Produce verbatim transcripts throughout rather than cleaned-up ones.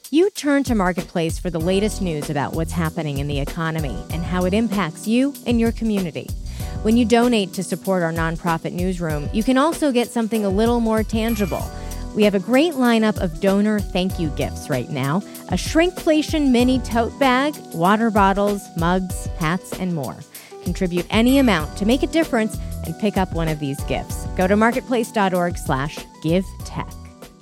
You turn to Marketplace for the latest news about what's happening in the economy and how it impacts you and your community. When you donate to support our nonprofit newsroom, you can also get something a little more tangible. We have a great lineup of donor thank you gifts right now. A shrinkflation mini tote bag, water bottles, mugs, hats, and more. Contribute any amount to make a difference and pick up one of these gifts. Go to marketplace.org slash give tech.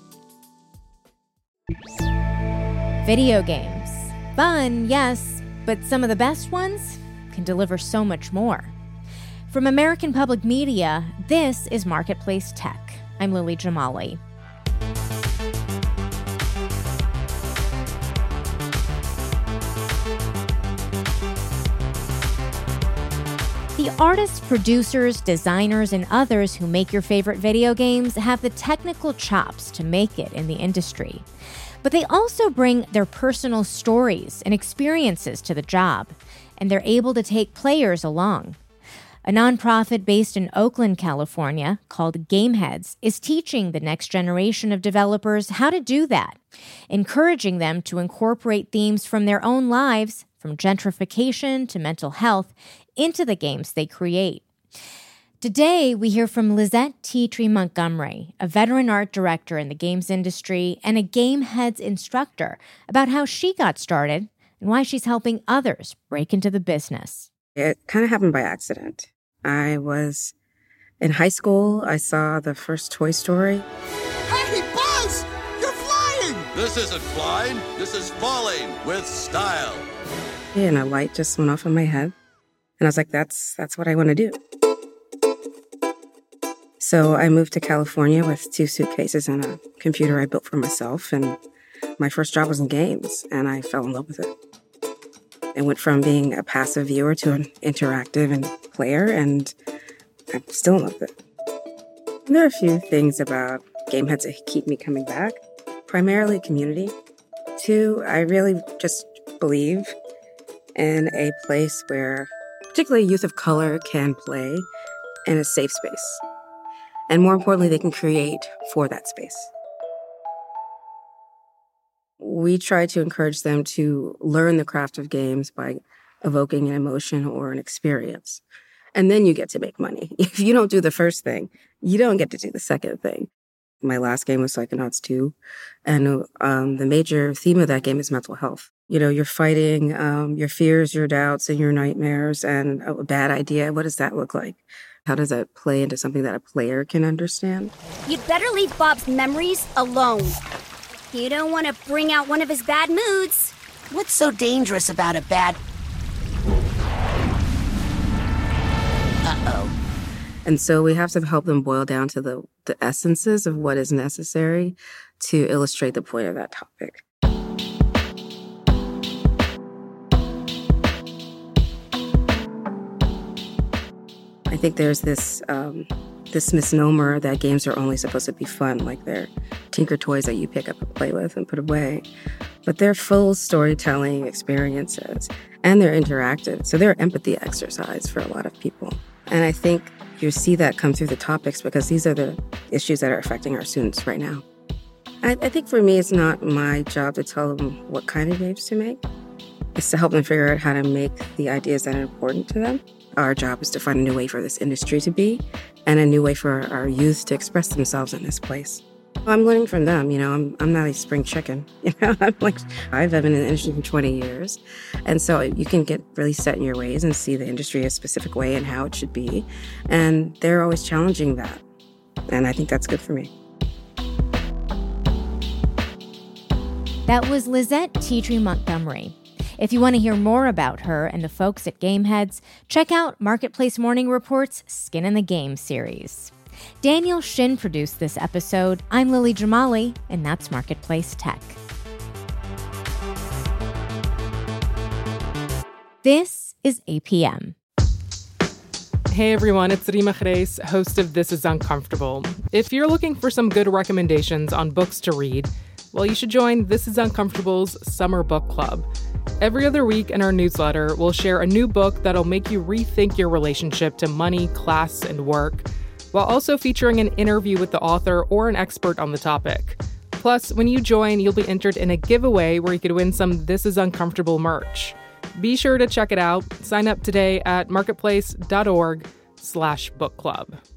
Video games. Fun, yes, but some of the best ones can deliver so much more. From American Public Media, this is Marketplace Tech. I'm Lily Jamali. The artists, producers, designers, and others who make your favorite video games have the technical chops to make it in the industry. But they also bring their personal stories and experiences to the job, and they're able to take players along. A nonprofit based in Oakland, California, called Gameheads, is teaching the next generation of developers how to do that, encouraging them to incorporate themes from their own lives, from gentrification to mental health, into the games they create. Today, we hear from Lizette Teatree Montgomery, a veteran art director in the games industry and a Gameheads instructor, about how she got started and why she's helping others break into the business. It kind of happened by accident. I was in high school. I saw the first Toy Story. Hey, Buzz! You're flying! This isn't flying. This is falling with style. And a light just went off in my head. And I was like, that's that's what I want to do. So I moved to California with two suitcases and a computer I built for myself. And my first job was in games, and I fell in love with it. It went from being a passive viewer to an interactive and player, and I'm still in love with it. And there are a few things about Gameheads that keep me coming back. Primarily community. Two, I really just believe in a place where particularly youth of color can play in a safe space. And more importantly, they can create for that space. We try to encourage them to learn the craft of games by evoking an emotion or an experience. And then you get to make money. If you don't do the first thing, you don't get to do the second thing. My last game was Psychonauts two, and um, the major theme of that game is mental health. You know, you're fighting um, your fears, your doubts, and your nightmares, and a bad idea. What does that look like? How does that play into something that a player can understand? You'd better leave Bob's memories alone. You don't want to bring out one of his bad moods. What's so dangerous about a bad... Uh-oh. And so we have to help them boil down to the, the essences of what is necessary to illustrate the point of that topic. I think there's this um, this misnomer that games are only supposed to be fun, like they're tinker toys that you pick up and play with and put away. But they're full storytelling experiences, and they're interactive. So they're empathy exercise for a lot of people. And I think you see that come through the topics because these are the issues that are affecting our students right now. I, I think for me, it's not my job to tell them what kind of games to make. It's to help them figure out how to make the ideas that are important to them. Our job is to find a new way for this industry to be and a new way for our youth to express themselves in this place. I'm learning from them, you know, I'm I'm not a spring chicken, you know, I'm like, I've been in the industry for twenty years. And so you can get really set in your ways and see the industry a specific way and how it should be. And they're always challenging that. And I think that's good for me. That was Lizette Teatree Montgomery. If you want to hear more about her and the folks at Gameheads, check out Marketplace Morning Report's Skin in the Game series. Daniel Shin produced this episode. I'm Lily Jamali, and that's Marketplace Tech. This is A P M. Hey everyone, it's Rima Khreis, host of This Is Uncomfortable. If you're looking for some good recommendations on books to read, well, you should join This Is Uncomfortable's Summer Book Club. Every other week in our newsletter, we'll share a new book that'll make you rethink your relationship to money, class, and work, while also featuring an interview with the author or an expert on the topic. Plus, Plus, when you join, you'll be entered in a giveaway where you could win some This Is Uncomfortable merch. Be sure to check it out. Sign up today at marketplace.org slash book club.